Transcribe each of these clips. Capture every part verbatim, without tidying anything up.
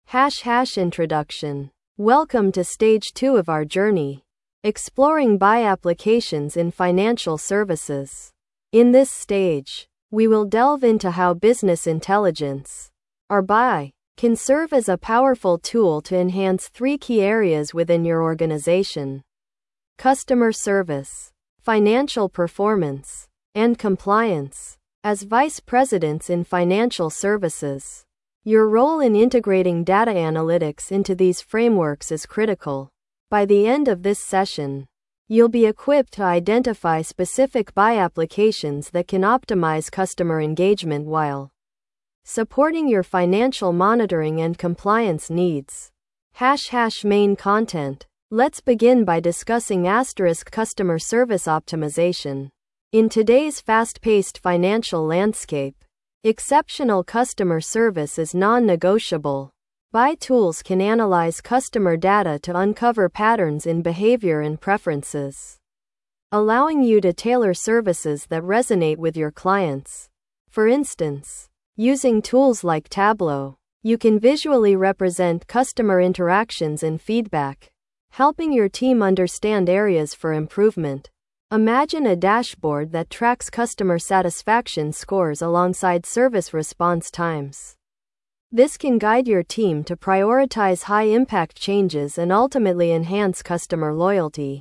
Hash hash introduction. Welcome to stage two of our journey, exploring B I applications in financial services. In this stage, we will delve into how business intelligence, or B I, can serve as a powerful tool to enhance three key areas within your organization: customer service, financial performance, and compliance. As vice presidents in financial services, your role in integrating data analytics into these frameworks is critical. By the end of this session, you'll be equipped to identify specific B I applications that can optimize customer engagement while supporting your financial monitoring and compliance needs. Hash hash main content. Let's begin by discussing asterisk customer service optimization. In today's fast-paced financial landscape, exceptional customer service is non-negotiable. B I tools can analyze customer data to uncover patterns in behavior and preferences, allowing you to tailor services that resonate with your clients. For instance, using tools like Tableau, you can visually represent customer interactions and feedback, helping your team understand areas for improvement. Imagine a dashboard that tracks customer satisfaction scores alongside service response times. This can guide your team to prioritize high-impact changes and ultimately enhance customer loyalty.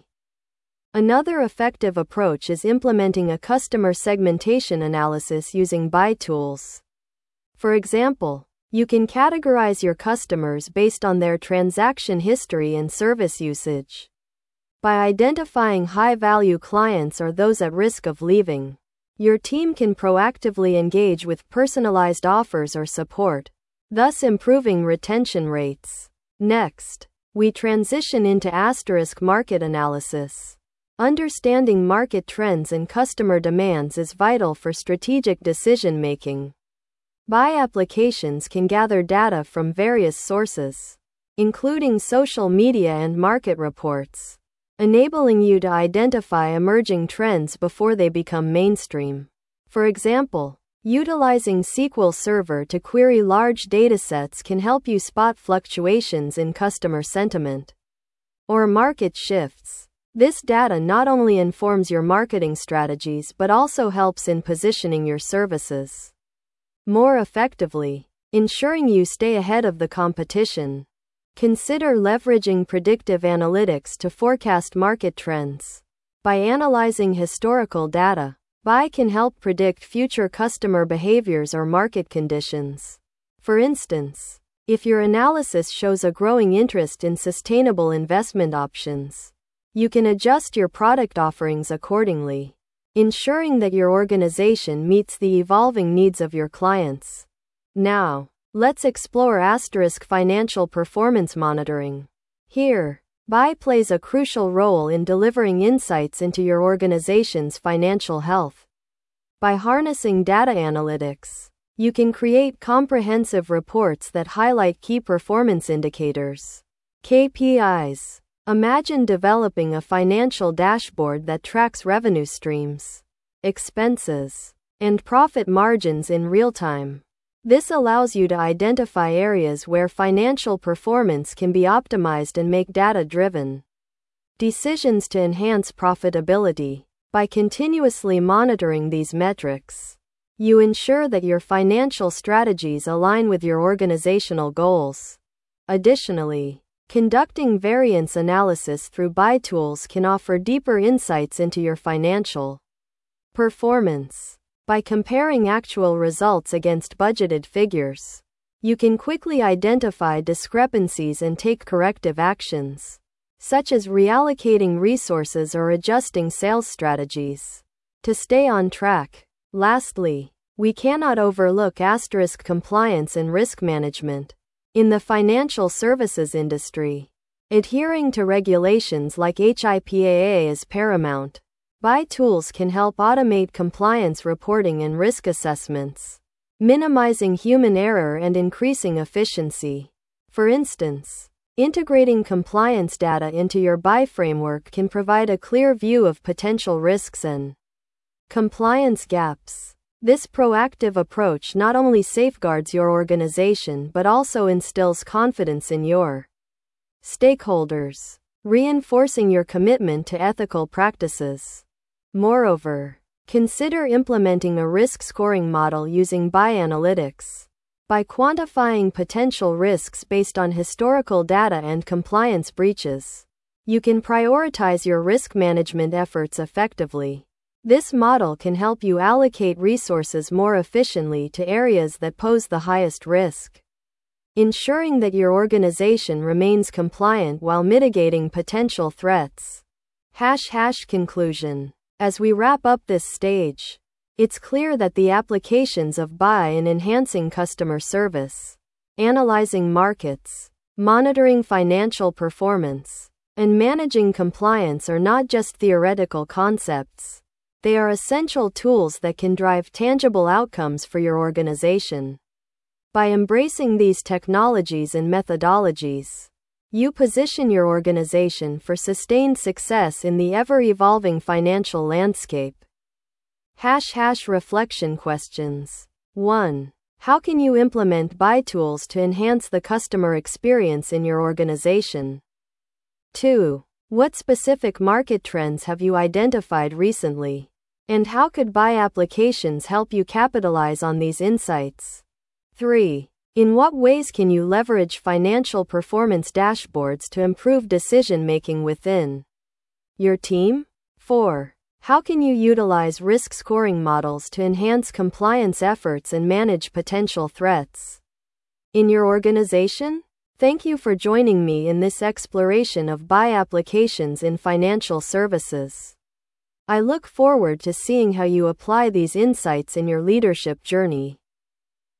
Another effective approach is implementing a customer segmentation analysis using B I tools. For example, you can categorize your customers based on their transaction history and service usage. By identifying high-value clients or those at risk of leaving, your team can proactively engage with personalized offers or support, thus improving retention rates. Next, we transition into asterisk market analysis. Understanding market trends and customer demands is vital for strategic decision-making. B I applications can gather data from various sources, including social media and market reports, enabling you to identify emerging trends before they become mainstream. For example, utilizing S Q L Server to query large datasets can help you spot fluctuations in customer sentiment or market shifts. This data not only informs your marketing strategies but also helps in positioning your services more effectively, ensuring you stay ahead of the competition. Consider leveraging predictive analytics to forecast market trends. By analyzing historical data, B I can help predict future customer behaviors or market conditions. For instance, if your analysis shows a growing interest in sustainable investment options, you can adjust your product offerings accordingly, ensuring that your organization meets the evolving needs of your clients. Now, let's explore asterisk financial performance monitoring. Here, B I plays a crucial role in delivering insights into your organization's financial health. By harnessing data analytics, you can create comprehensive reports that highlight key performance indicators, K P Is. Imagine developing a financial dashboard that tracks revenue streams, expenses, and profit margins in real time. This allows you to identify areas where financial performance can be optimized and make data-driven decisions to enhance profitability. By continuously monitoring these metrics, you ensure that your financial strategies align with your organizational goals. Additionally, conducting variance analysis through B I tools can offer deeper insights into your financial performance. By comparing actual results against budgeted figures, you can quickly identify discrepancies and take corrective actions, such as reallocating resources or adjusting sales strategies to stay on track. Lastly, we cannot overlook asterisk compliance and risk management. In the financial services industry, adhering to regulations like H I P A A is paramount. B I tools can help automate compliance reporting and risk assessments, minimizing human error and increasing efficiency. For instance, integrating compliance data into your B I framework can provide a clear view of potential risks and compliance gaps. This proactive approach not only safeguards your organization but also instills confidence in your stakeholders, reinforcing your commitment to ethical practices. Moreover, consider implementing a risk scoring model using B I analytics. By quantifying potential risks based on historical data and compliance breaches, you can prioritize your risk management efforts effectively. This model can help you allocate resources more efficiently to areas that pose the highest risk, ensuring that your organization remains compliant while mitigating potential threats. Hash hash conclusion. As we wrap up this stage, it's clear that the applications of B I in enhancing customer service, analyzing markets, monitoring financial performance, and managing compliance are not just theoretical concepts. They are essential tools that can drive tangible outcomes for your organization. By embracing these technologies and methodologies, you position your organization for sustained success in the ever-evolving financial landscape. Hash hash reflection questions. one. How can you implement B I tools to enhance the customer experience in your organization? two. What specific market trends have you identified recently? And how could B I applications help you capitalize on these insights? three. In what ways can you leverage financial performance dashboards to improve decision-making within your team? four. How can you utilize risk scoring models to enhance compliance efforts and manage potential threats in your organization? Thank you for joining me in this exploration of B I applications in financial services. I look forward to seeing how you apply these insights in your leadership journey.